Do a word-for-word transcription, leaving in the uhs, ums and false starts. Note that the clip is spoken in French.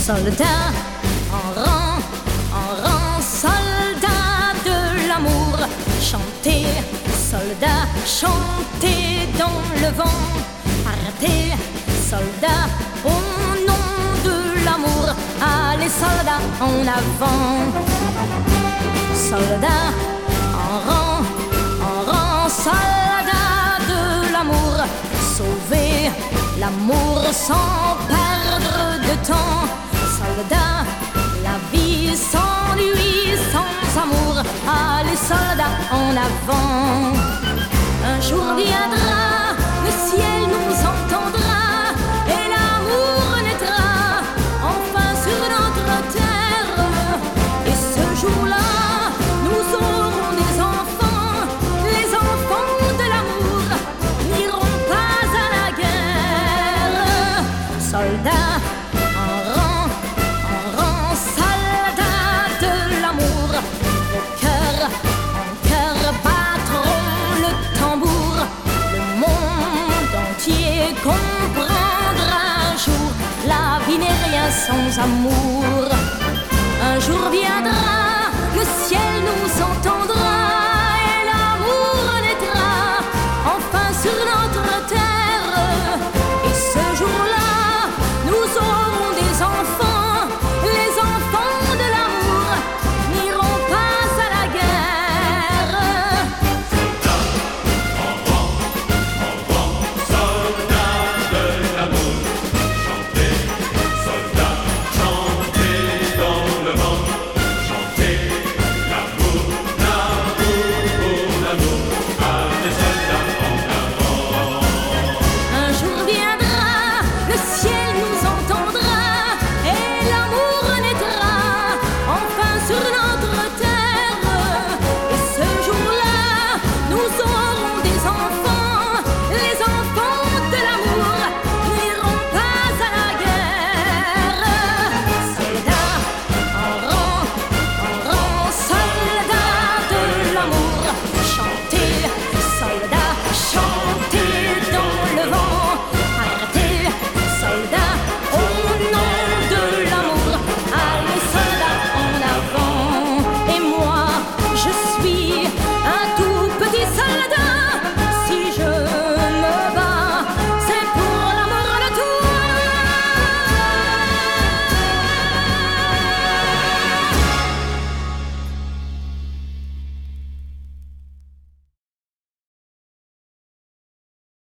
Soldats en rang, en rang, soldats de l'amour, chantez, soldats, chantez dans le vent, partez, soldats, au nom de l'amour, allez soldats en avant. Soldats en rang, en rang, soldats de l'amour, sauvez l'amour sans perdre de temps. Soldats, la vie sans lui, sans amour, allez soldats en avant. Un jour viendra, le ciel nous entendra et l'amour naîtra enfin sur notre terre. Et ce jour-là, nous aurons des enfants, les enfants de l'amour n'iront pas à la guerre. Soldats en rang, en rang, soldats de l'amour, vos cœurs en cœur battront le tambour. Le monde entier comprendra un jour, la vie n'est rien sans amour. Un jour viendra,